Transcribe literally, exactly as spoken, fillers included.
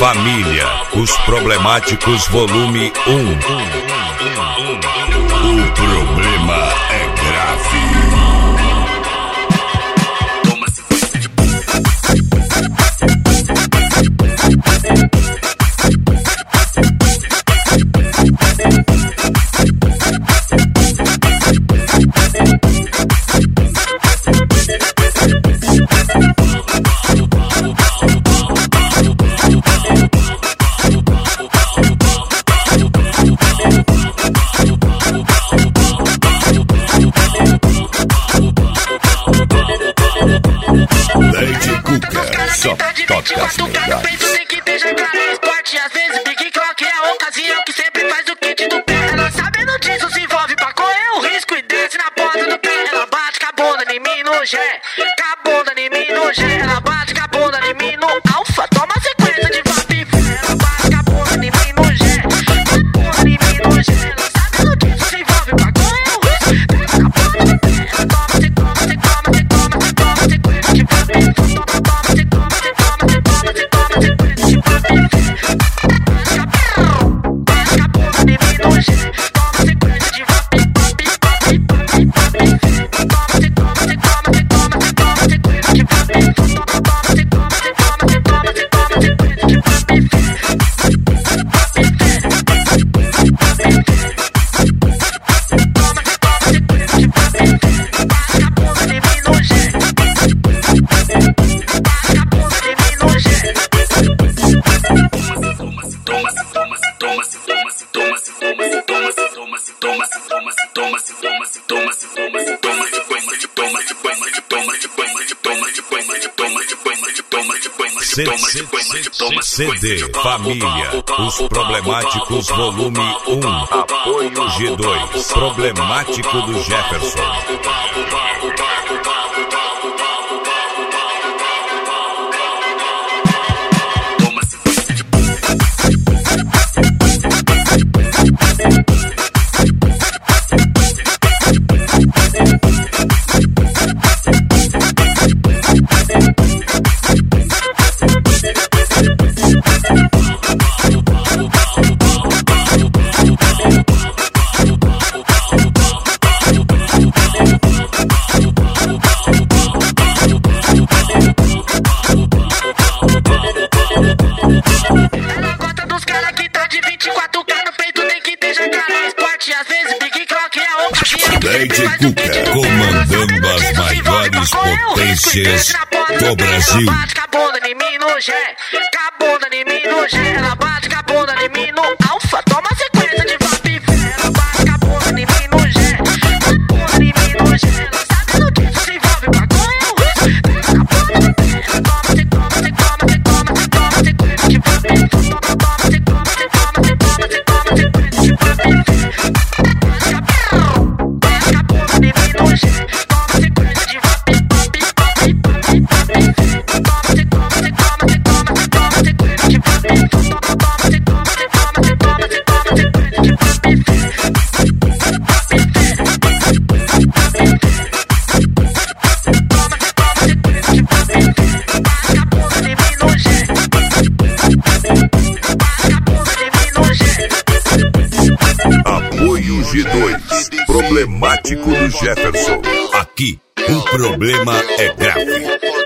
Família, os problemáticos volume um. O problema é grave. Lady Cuca, só toca as melhores. Tem que deixar claro no esporte, às vezes Big Clock é a ocasião que sempre faz o kit do pé. Ela sabendo disso se envolve pra correr o risco e desce na ponta do pé. Ela bate com a bunda em mim no G, com a bunda em mim no G. Ela bate com a bunda em mim no Alfa, toma sequência de vap e fé. Ela bate com a bunda em mim no G, com a bunda em mim no G. Ela sabendo disso se envolve pra correr o risco, desce na ponta do pé. Ela toma, se toma, se toma, se toma, se toma sequência de vap e fé. C D Família, os problemáticos volume um. Apoio G dois, problemático do Jefferson. Lady Cuca, comandando as maiores potências do Brasil. Ela bate com a bunda em mim no G, com a bunda em mim no G. Ela bate com a bunda em mim no Alfa, toma sequência de vap e fé. Ela bate com a bunda em mim no G, com a bunda em mim no G. Ela sabendo disso se envolve pra correr o risco, desce na ponta do pé. Ela toma, se toma, se toma, se toma, se toma sequência de vap e fé. Toma, toma, se toma, se toma, se toma, se toma sequência de vap e fé. Apoio G dois, problemático do Jefferson. Aqui, o problema é grave.